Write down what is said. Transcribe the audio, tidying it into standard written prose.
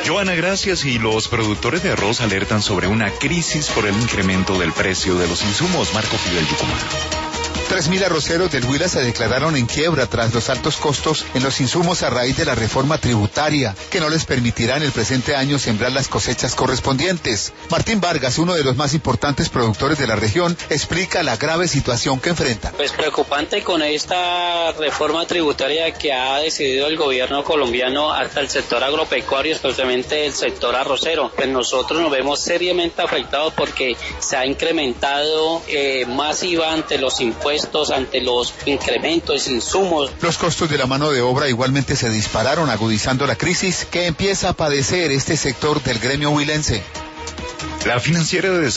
Joana, gracias. Y los productores de arroz alertan sobre una crisis por el incremento del precio de los insumos. Marco Fidel, Yucumán. 3.000 arroceros del Huila se declararon en quiebra tras los altos costos en los insumos a raíz de la reforma tributaria, que no les permitirá en el presente año sembrar las cosechas correspondientes. Martín Vargas, uno de los más importantes productores de la región, explica la grave situación que enfrentan. Pues preocupante con esta reforma tributaria que ha decidido el gobierno colombiano hasta el sector agropecuario, especialmente el sector arrocero. Pues nosotros nos vemos seriamente afectados porque se ha incrementado más IVA ante los impuestos, ante los incrementos de insumos. Los costos de la mano de obra igualmente se dispararon, agudizando la crisis que empieza a padecer este sector del gremio huilense. La Financiera de